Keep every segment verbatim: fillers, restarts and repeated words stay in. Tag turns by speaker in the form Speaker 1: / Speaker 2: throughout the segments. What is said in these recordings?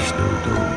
Speaker 1: دو دو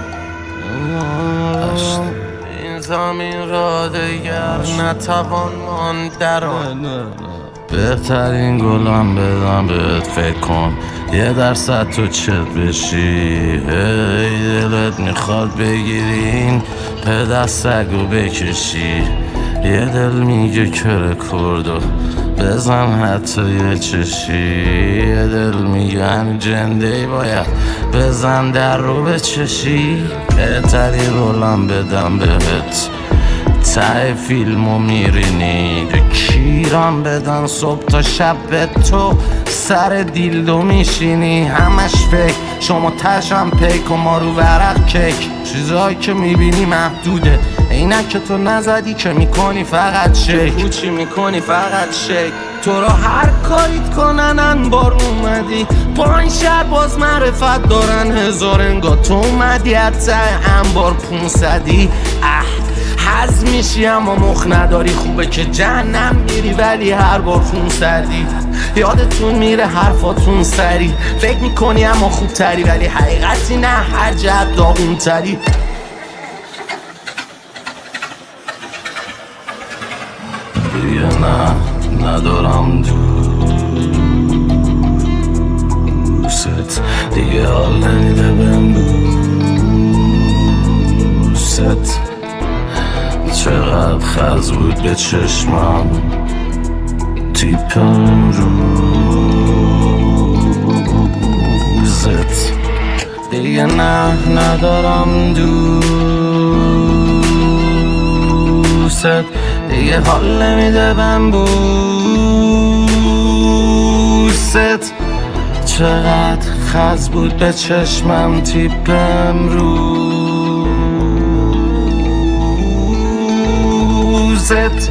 Speaker 2: این زمین را دیگر نتوان ماند در آن. بهترین گلم بدم بهت فکر کن یه درصد تو چت بشی. هی دلت میخواد بگیری این پدر سگو بکشی. یه دل میگه کره کردو بزن حتی یه چشی. یه دل میگه همین جنده باید بزن در رو بچشی. بهترین رولم بدم بهت ته فیلمو میرینی. کیرم بدن صبح تا شب به تو سر دیلدو میشینی. همش فکر شما تشم پیک و ما رو ورق کیک. چیزایی که میبینی محدوده اینک که تو نزدی که میکنی فقط شک. کوچی میکنی فقط شک. تو را هر کاریت کنن انبار اومدی. پایین شهر باز معرفت دارن هزار انگار تو اومدی حتی انبار پونصدی. اه حز میشی اما مخ نداری. خوبه که جهنم میری ولی هر بار خون سردی. یادتون میره حرفاتون سری. فکر میکنی اما خوب تری ولی حقیقتی نه هر جهت داغون تری. دیگه نه ندارم دوست. دیگه حال نمیده بهم دوست. چقدر خز بود به چشمم تیپم روزت. دیگه نه ندارم دوست. دیگه حال نمیده بهم بوست. چقدر خز بود به چشمم تیپم روزت.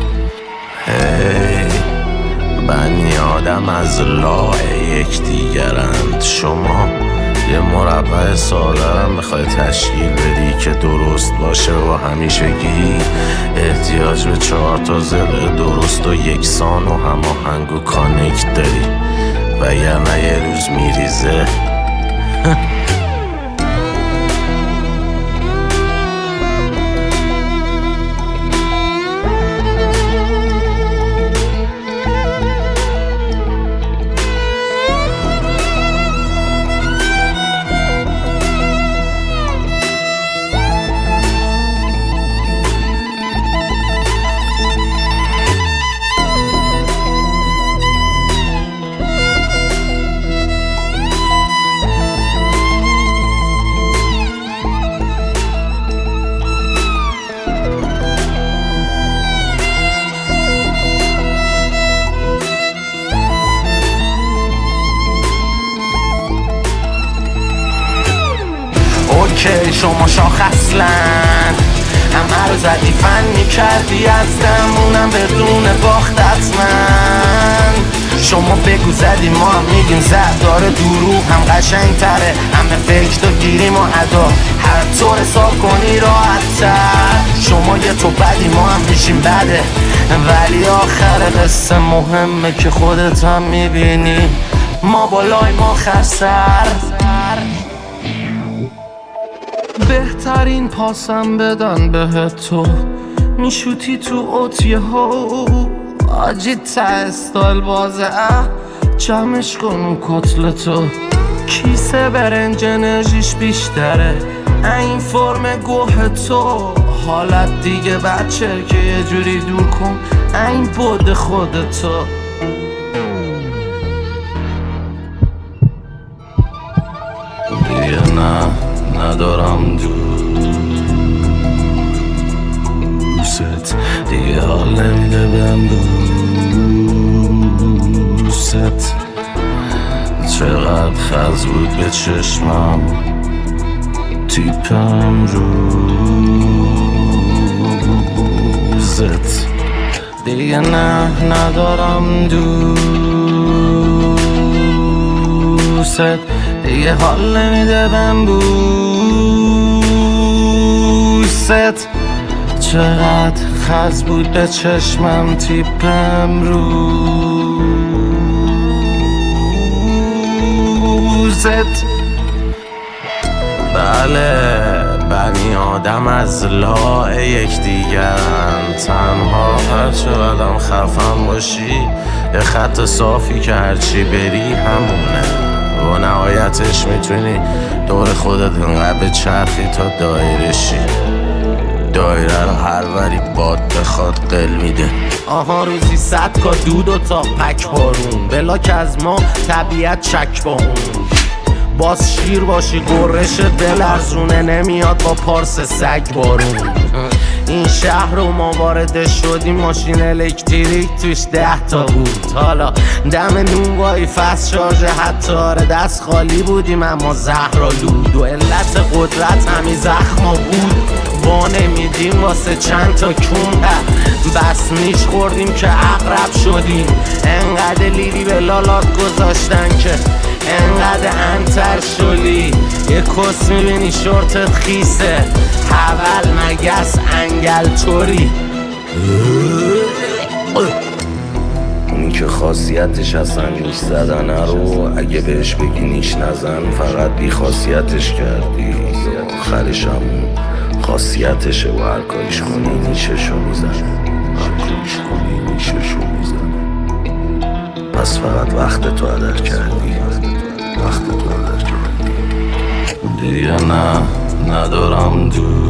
Speaker 2: هی بنی آدم از لاه یکدیگرند. شما یه مربع ساده میخوای تشکیل بدی که درست باشه و همیشگی احتیاج به چهار تا ضلع درست و یکسان و هماهنگ و کانکت داری وگرنه یه روز میریزه. اوکی شما شاخ اصلن همه رو زدی فن میکردی از دمونم بدون باخت حتمن. شما بگو زدی ما هم میگیم زد داره دروغ هم قشنگ تره. همه فکر تو گیریم و ادا هر طور حساب کنی راحت تر. شما یه تو بدی ما هم میشیم بده ولی آخر قصه مهمه که خودت هم میبینی ما بالای ما خسر. بهترین پاسم بدن بهت تو میشوتی تو اوتیه ها آجی تا استایل بازه اه جمعش کن اون کتلتو. کیسه برنج انرژیش بیشتره این فرم گوه تو. حالت دیگه بچه که یه جوری دور کن این بود خودتو. دیگه نه ندارم دوست. دیگه حال نمیده بهم دوست. چقدر خز بود به چشمم تیپم روزت. دیگه نه ندارم دوست. دیگه حال نمیده بهم بوست. چقدر خز بود به چشمم تیپم روزت. بله بنی آدم از لاع یکدیگرن، تنها هرچه قدم خفن باشی یه خط صافی که هرچی بری همونه و نهایتش میتونی دور خودت انقدر بچرخی تا دایره شی، دایره رو هر وری باد بخواد قل میده. آها روزی صد کا دود و تا پک بارون، بلاک از ما طبیعت چک با اون، باز شیر باشی گرش دل ارزونه نمیاد با پارس سگ بارون. این شهر رو ما وارد شدیم ماشین الکتریک توش ده تا بود، حالا دم نون وای فست شارژ حتی آره دست خالی بودیم اما زهرآلود و علت قدرت همین زخما بود. با نمیدیم واسه چند تا کون بس میش خوردیم که اقرب شدیم، انقدر لیری به لالات گذاشتن که انقدر انتر شدی. یه کس میبینی شورتت خیسه حول مگس انگل توری، اونی که خاصیتش اصلا نیش زدنه رو اگه بهش بگی نیش نزن فقط بی خاصیتش کردی، آخرش هم خاصیتشه و هر کاریش کنی نیششو میزنه، هر کاریش کنی نیششو میزنه. پس فقط وقت تو هدر کردی، وقت تو هدر کردی. دیگه نه ندارم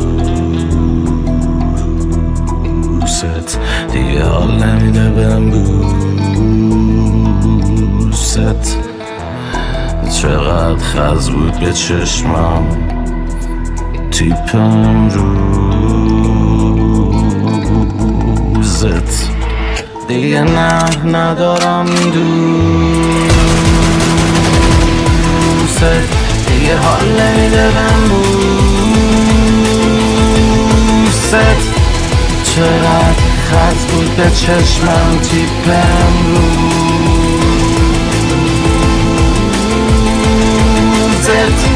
Speaker 2: دوست، دیگه حال نمیده بهم بوست. چقدر خز بود به چشمم تیپم روزت، دیگه نه ندارم دوست، دیگه حال نمیده بهم بوست. چقدر خط بود به چشمم تیپم روزت.